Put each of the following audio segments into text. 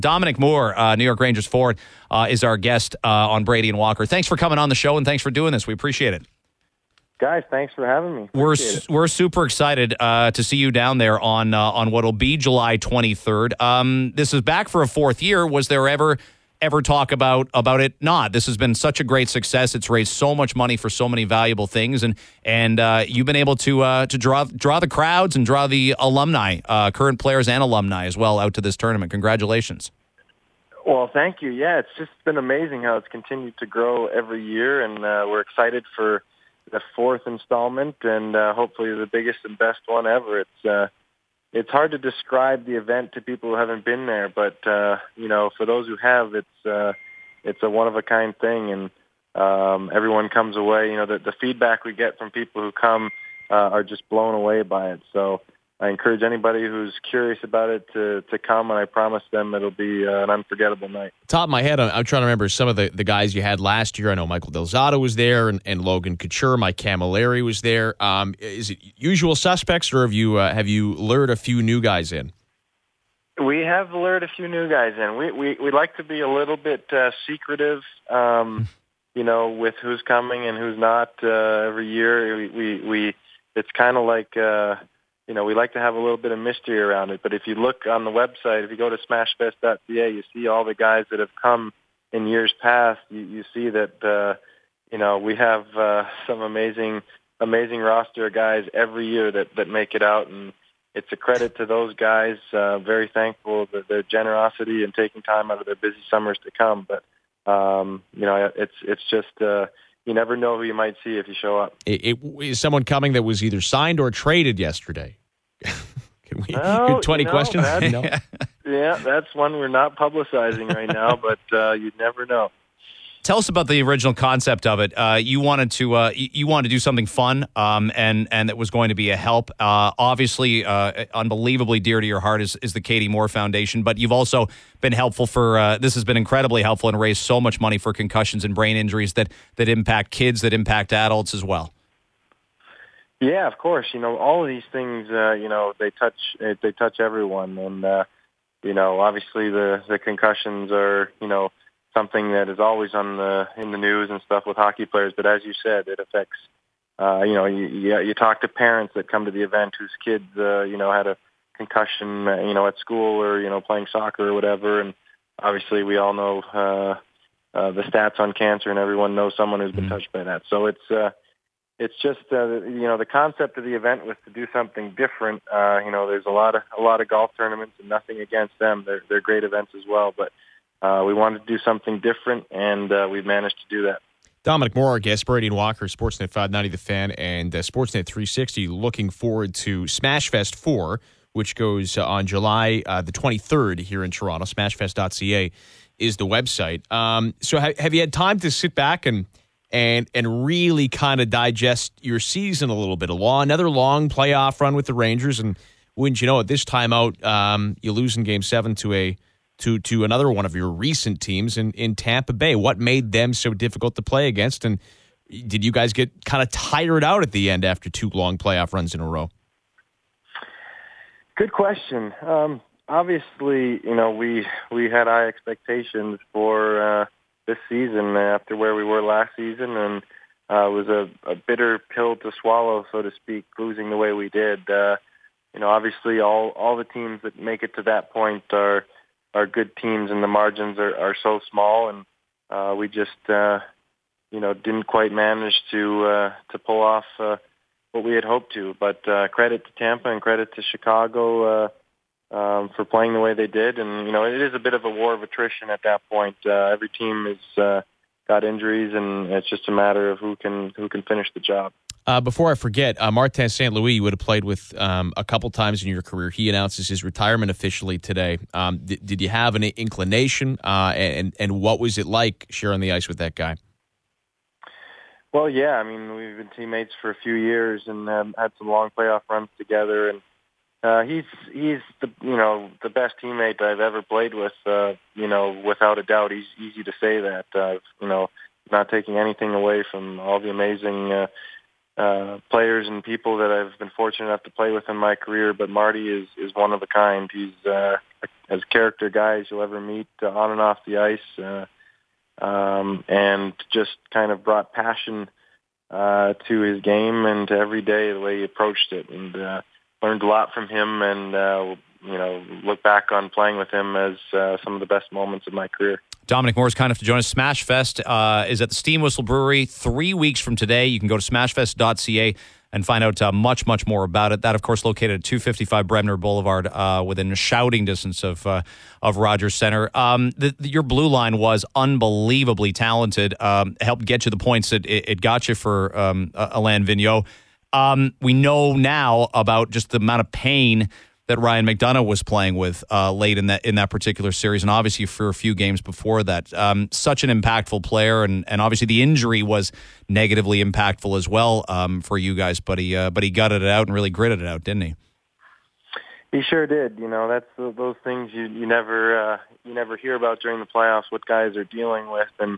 Dominic Moore, New York Rangers forward, is our guest on Brady and Walker. Thanks for coming on the show, and thanks for doing this. We appreciate it. Guys, thanks for having me. We're super excited to see you down there on what'll be July 23rd. This is back for a fourth year. Was there ever talk about it? Not. This has been such a great success. It's raised so much money for so many valuable things, and you've been able to draw the crowds and draw the alumni, current players and alumni as well, out to this tournament. Congratulations. Well, thank you. Yeah, it's just been amazing how it's continued to grow every year, and we're excited for the fourth installment, and hopefully the biggest and best one ever. It's hard to describe the event to people who haven't been there, but for those who have, it's a one of a kind thing, and everyone comes away. The feedback we get from people who come are just blown away by it. So I encourage anybody who's curious about it to come, and I promise them it'll be an unforgettable night. Top of my head, I'm trying to remember some of the guys you had last year. I know Michael Del Zotto was there, and Logan Couture, Mike Camilleri was there. Is it usual suspects, or have you lured a few new guys in? We have lured a few new guys in. We like to be a little bit secretive, with who's coming and who's not every year. We it's kind of like. We like to have a little bit of mystery around it. But if you look on the website, if you go to smashfest.ca, you see all the guys that have come in years past. You see that, we have some amazing roster of guys every year that make it out. And it's a credit to those guys. Very thankful for their generosity and taking time out of their busy summers to come. But, it's just... you never know who you might see if you show up. Is someone coming that was either signed or traded yesterday? Can we get 20 questions? Yeah, that's one we're not publicizing right now, but you'd never know. Tell us about the original concept of it. You wanted to do something fun, and that was going to be a help. Obviously, unbelievably dear to your heart is the Katie Moore Foundation, but you've also been helpful for. This has been incredibly helpful and raised so much money for concussions and brain injuries that impact kids, that impact adults as well. Yeah, of course. All of these things, they touch everyone, and obviously the concussions are, something that is always in the news and stuff with hockey players. But as you said, it affects. You talk to parents that come to the event whose kids, had a concussion, at school or playing soccer or whatever. And obviously, we all know the stats on cancer, and everyone knows someone who's been touched by that. So it's just the concept of the event was to do something different. There's a lot of golf tournaments, and nothing against them. They're great events as well, but. We wanted to do something different, and we've managed to do that. Dominic Moore, our guest, Brady and Walker, Sportsnet 590 The Fan, and Sportsnet 360 looking forward to Smashfest 4, which goes on July the 23rd here in Toronto. Smashfest.ca is the website. So have you had time to sit back and really kind of digest your season a little bit? Another long playoff run with the Rangers, and wouldn't you know it, this time out, you lose in Game 7 to another one of your recent teams in Tampa Bay. What made them so difficult to play against? And did you guys get kind of tired out at the end after two long playoff runs in a row? Good question. Obviously, we had high expectations for this season after where we were last season, and it was a bitter pill to swallow, so to speak, losing the way we did. Obviously, all the teams that make it to that point are good teams, and the margins are so small, and we just didn't quite manage to pull off what we had hoped to. But credit to Tampa and credit to Chicago for playing the way they did, and it is a bit of a war of attrition at that point. Every team has got injuries, and it's just a matter of who can finish the job. Before I forget, Martin St. Louis, you would have played with a couple times in your career. He announces his retirement officially today. Did you have an inclination, and what was it like sharing the ice with that guy? Well, yeah, I mean, we've been teammates for a few years and had some long playoff runs together, and he's the best teammate I've ever played with. Without a doubt, he's easy to say that. Not taking anything away from all the amazing players and people that I've been fortunate enough to play with in my career, but Marty is one of a kind. He's as character guy as you'll ever meet on and off the ice, and just kind of brought passion to his game and to every day the way he approached it, and learned a lot from him, and look back on playing with him as some of the best moments of my career. Dominic Moore's kind enough to join us. Smashfest is at the Steam Whistle Brewery 3 weeks from today. You can go to smashfest.ca and find out much, much more about it. That, of course, located at 255 Bremner Boulevard, within shouting distance of Rogers Center. Your blue line was unbelievably talented. Helped get you the points that it got you for Alain Vigneault. We know now about just the amount of pain that Ryan McDonough was playing with late in that particular series, and obviously for a few games before that. Such an impactful player, and obviously the injury was negatively impactful as well for you guys. But he gutted it out and really gritted it out, didn't he? He sure did. That's those things you never hear about during the playoffs. What guys are dealing with, and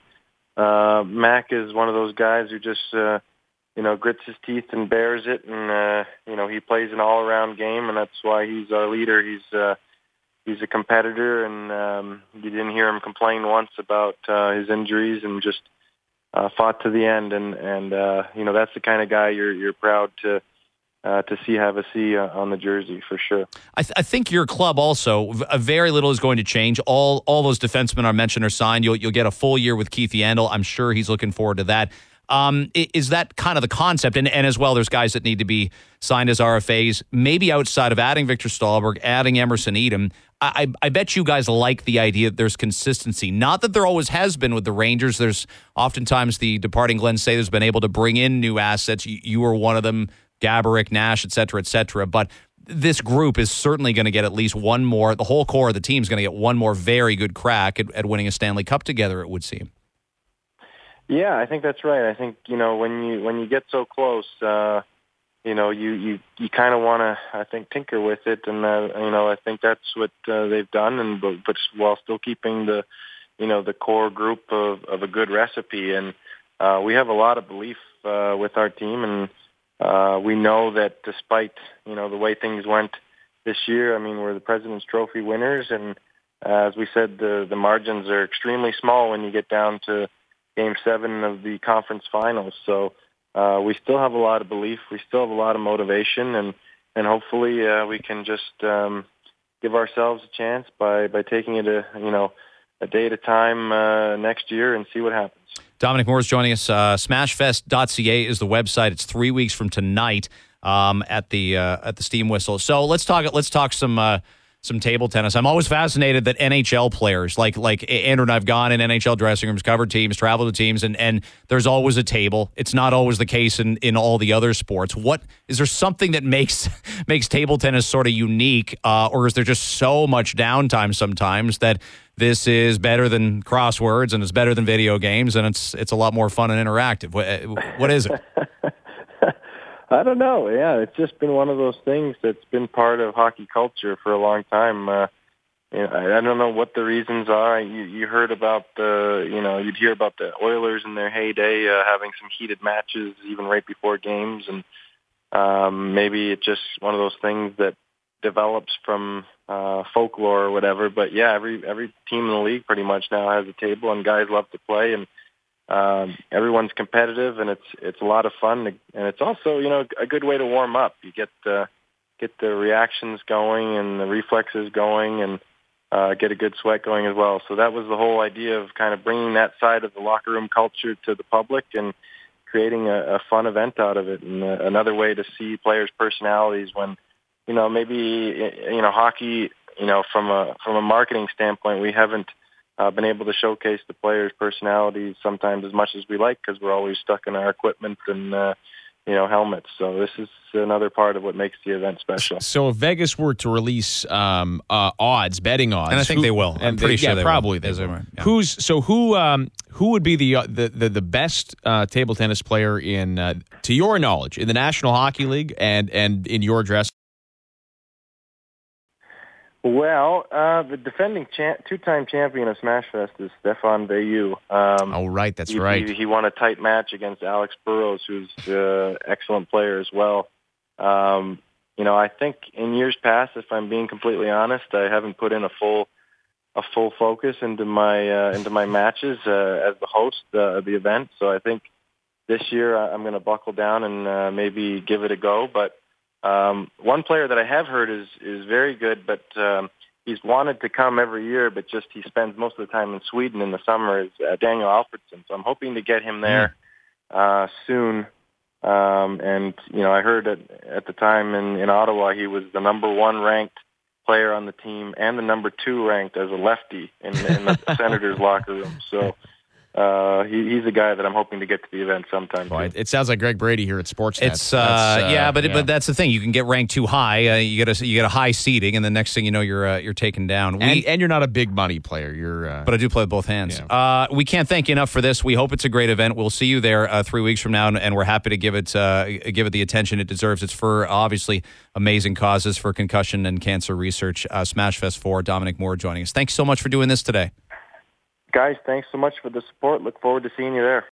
Mac is one of those guys who just grits his teeth and bears it, and he plays an all-around game, and that's why he's our leader. He's a competitor, and you didn't hear him complain once about his injuries, and just fought to the end. And that's the kind of guy you're proud to have a C on the jersey for sure. I think your club also, very little is going to change. All those defensemen I mentioned are signed. You'll get a full year with Keith Yandel. I'm sure he's looking forward to that. Is that kind of the concept? And as well, there's guys that need to be signed as RFAs, maybe outside of adding Victor Stahlberg, adding Emerson Edom. I bet you guys like the idea that there's consistency. Not that there always has been with the Rangers. There's oftentimes the departing Glenn Sather's been able to bring in new assets. You were one of them, Gaborik, Nash, et cetera, et cetera. But this group is certainly going to get at least one more. The whole core of the team is going to get one more very good crack at winning a Stanley Cup together, it would seem. Yeah, I think that's right. I think when you get so close, you kind of want to, I think, tinker with it, and I think that's what they've done, and but while still keeping the core group of a good recipe, and we have a lot of belief with our team, and we know that despite the way things went this year, I mean, we're the President's Trophy winners, and as we said, the margins are extremely small when you get down to Game 7 of the conference finals. So we still have a lot of belief. We still have a lot of motivation, and hopefully we can just give ourselves a chance by taking it a day at a time next year and see what happens. Dominic Moore is joining us. Smashfest.ca is the website. It's 3 weeks from tonight at the Steam Whistle. So let's talk some table tennis. I'm always fascinated that NHL players, like Andrew and I've gone in NHL dressing rooms, covered teams, traveled to teams, and there's always a table. It's not always the case in all the other sports. What is there something that makes table tennis sort of unique, or is there just so much downtime sometimes that this is better than crosswords and it's better than video games and it's a lot more fun and interactive? What is it? I don't know. Yeah, it's just been one of those things that's been part of hockey culture for a long time. I don't know what the reasons are. You heard about you'd hear about the Oilers in their heyday having some heated matches even right before games, and maybe it's just one of those things that develops from folklore or whatever. But yeah, every team in the league pretty much now has a table, and guys love to play, and everyone's competitive, and it's a lot of fun, and it's also a good way to warm up. You get the reactions going and the reflexes going, and get a good sweat going as well. So that was the whole idea of kind of bringing that side of the locker room culture to the public and creating a fun event out of it, and another way to see players' personalities when maybe hockey from a marketing standpoint we haven't been able to showcase the players' personalities sometimes as much as we like because we're always stuck in our equipment and helmets. So this is another part of what makes the event special. So if Vegas were to release betting odds, and I think they will. I'm pretty sure they probably will. They will. Yeah. Who would be the best table tennis player in to your knowledge in the National Hockey League and in your dress? Well, the defending two-time champion of Smashfest is Stefan Bayou. Oh, right, that's right. He won a tight match against Alex Burrows, who's an excellent player as well. I think in years past, if I'm being completely honest, I haven't put in a full focus into my matches as the host of the event. So I think this year I'm going to buckle down and maybe give it a go. But one player that I have heard is very good, but he's wanted to come every year, but just he spends most of the time in Sweden in the summer, is Daniel Alfredsson. So I'm hoping to get him there soon. I heard at the time in Ottawa, he was the number 1 ranked player on the team and the number 2 ranked as a lefty in the Senators locker room. So he's a guy that I'm hoping to get to the event sometime. Well, it sounds like Greg Brady here at Sportsnet. It's but that's the thing. You can get ranked too high. You get a high seeding, and the next thing you know, you're taken down. And you're not a big money player. But I do play with both hands. Yeah. We can't thank you enough for this. We hope it's a great event. We'll see you there 3 weeks from now, and we're happy to give it the attention it deserves. It's for obviously amazing causes for concussion and cancer research. Smashfest 4. Dominic Moore joining us. Thanks so much for doing this today. Guys, thanks so much for the support. Look forward to seeing you there.